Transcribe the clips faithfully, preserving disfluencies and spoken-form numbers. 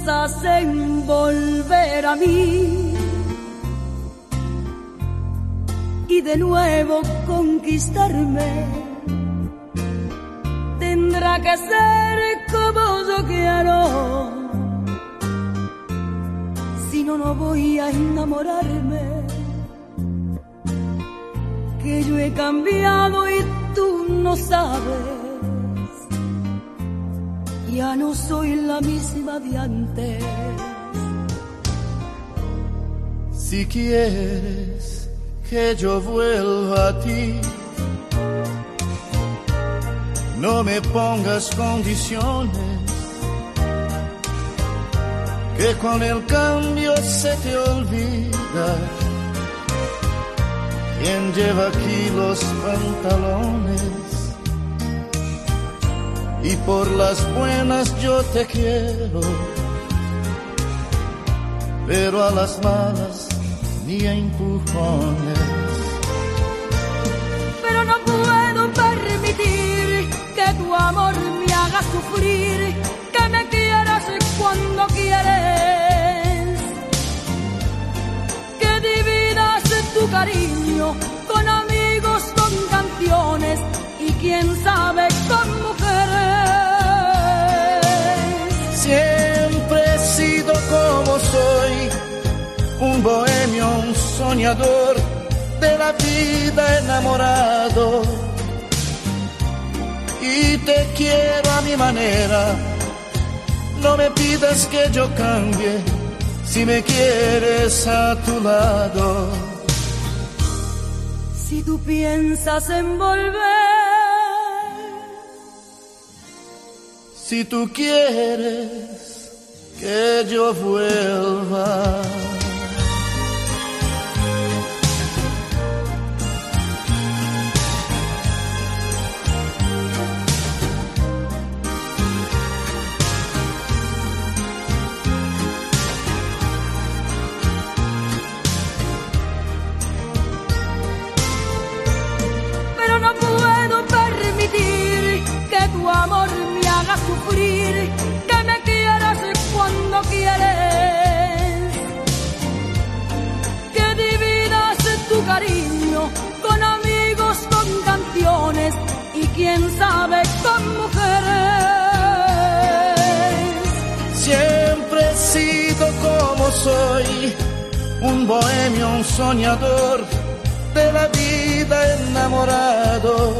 piensas en volver a mí y de nuevo conquistarme, tendrá que ser como yo quiero, si no, no voy a enamorarme. Que yo he cambiado y tú no sabes, ya no soy la misma de antes. Si quieres que yo vuelva a ti, no me pongas condiciones, que con el cambio se te olvida quién lleva aquí los pantalones. Y por las buenas yo te quiero, pero a las malas ni a empujones. Pero no puedo permitir que tu amor me haga sufrir, que me quieras cuando quieres, que dividas tu cariño con amigos, con canciones y quién sabe con mujeres. Siempre he sido como soy, un bohemio, un soñador, de la vida enamorado. Y te quiero a mi manera, no me pidas que yo cambie, si me quieres a tu lado. Si tú piensas en volver, si tú quieres que yo vuelva, pero no puedo permitir que tu amor me haga sufrir, que me quieras cuando quieres, que dividas tu cariño con amigos, con canciones y quién sabe con mujeres. siempre he sido como soy, un bohemio, un soñador, de la vida enamorado.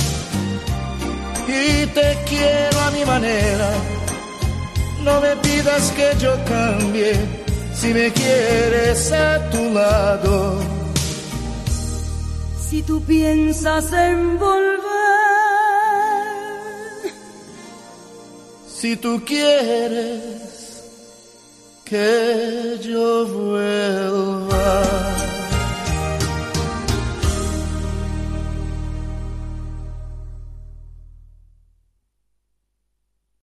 Y te quiero a mi manera, no me pidas que yo cambie, si me quieres a tu lado. Si tú piensas en volver, si tú quieres que yo vuelva.